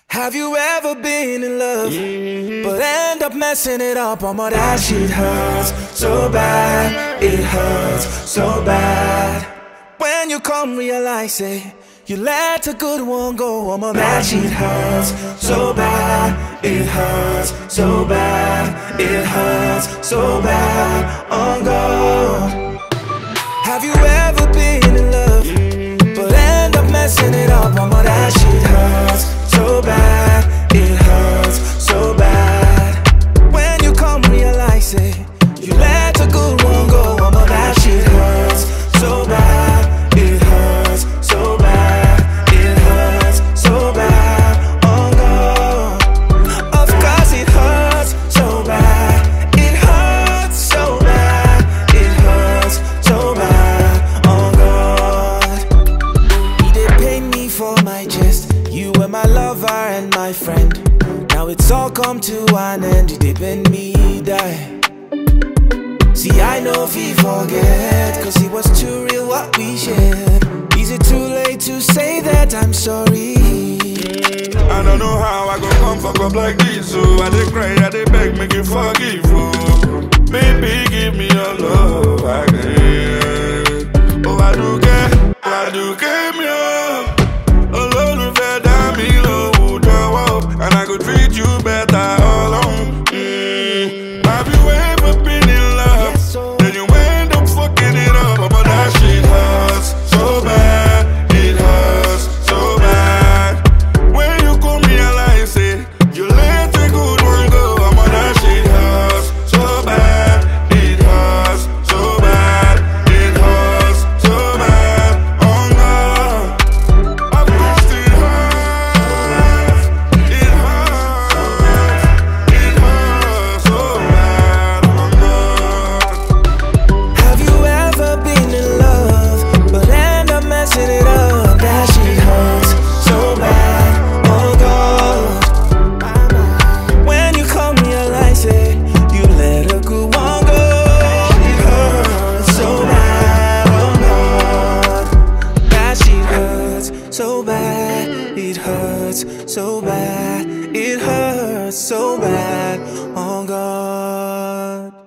Have you ever been in love, but end up messing it up? Oh my, that shit hurts so bad, it hurts so bad. When you come realize it, you let a good one go. Oh my, that shit hurts so bad, it hurts so bad, it hurts so bad. Oh God. Have you ever been in love, but end up messing it up? Oh my, that shit hurts so bad, it hurts so bad. When you come realize it, you let a good one go. Oh my, that shit hurts so bad, it hurts so bad, it hurts so bad. Oh God. Of course it hurts so bad, it hurts so bad, it hurts so bad. Oh God. You did pain me for my chest. You were my lover and my friend. Now it's all come to an end. You did bend me die. See, I know if you forget, cause it was too real what we shared. Is it too late to say that I'm sorry? I don't know how I go come fuck up like this. So I dey cry, I dey beg, make you forgive. Oh, baby, give me your love again. Oh, I do care, me up. Olólùfẹ́ dá mi lóhùn jọ̀wọ́, and I go treat you better all alone. Have you ever been in love? Then you end up fucking it up. But that shit hurts so bad, it hurts so bad. When you come realize it, you let a good one go. But that shit hurts so bad, it hurts so bad, it hurts so bad. Oh no. Of course it hurts, it hurts, it hurts so bad. Oh no. Have you ever been in love, but end up messing it up? That shit hurts so bad. Oh God. When you come realize it, you let a good one go. It hurts so bad. Oh God. That shit hurts so bad. It hurts so bad. It hurts so bad. Oh God.